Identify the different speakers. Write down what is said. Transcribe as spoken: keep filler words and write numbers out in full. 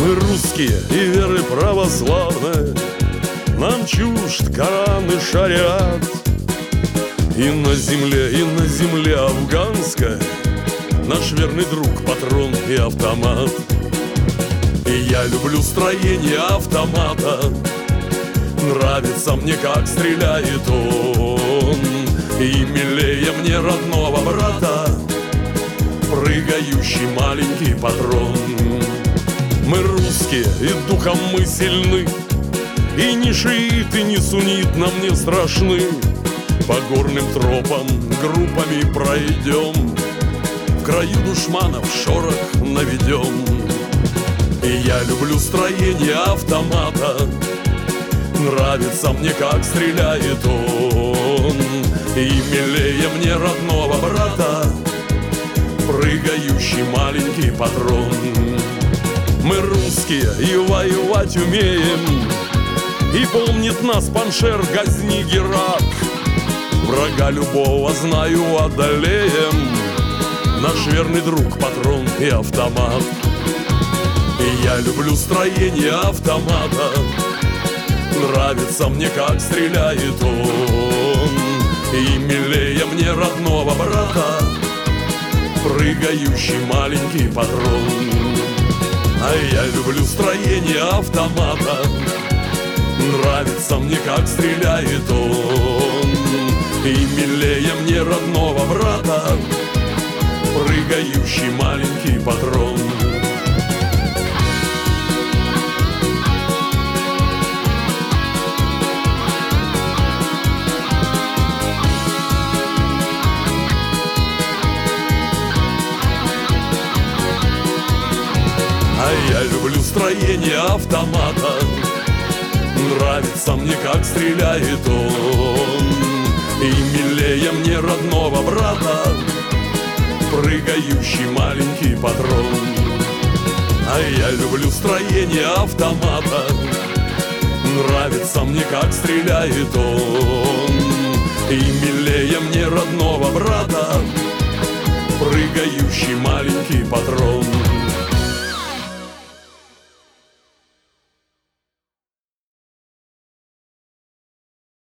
Speaker 1: Мы русские и веры православные, нам чужд Коран и шариат. И на земле, и на земле афганской наш верный друг, патрон и автомат. И я люблю строение автомата, нравится мне, как стреляет он. И милее мне родного брата прыгающий маленький патрон. Мы русские, и духом мы сильны, и ни шиит, и ни суннит нам не страшны. По горным тропам группами пройдем, в краю душманов шорох наведем. И я люблю строение автомата, нравится мне, как стреляет он. И милее мне родного брата прыгающий маленький патрон. Мы русские и воевать умеем, и помнит нас Паншер, Газни, Герак. Врага любого, знаю, одолеем, наш верный друг, патрон и автомат. И я люблю строение автомата, нравится мне, как стреляет он. И милее мне родного брата прыгающий маленький патрон. А я люблю строение автомата, нравится мне, как стреляет он. И милее мне родного брата прыгающий маленький патрон. А я люблю строение автомата, нравится мне, как стреляет он. И милее мне родного брата прыгающий маленький патрон. А я люблю строение автомата, нравится мне, как стреляет он. И милее мне родного брата прыгающий маленький патрон.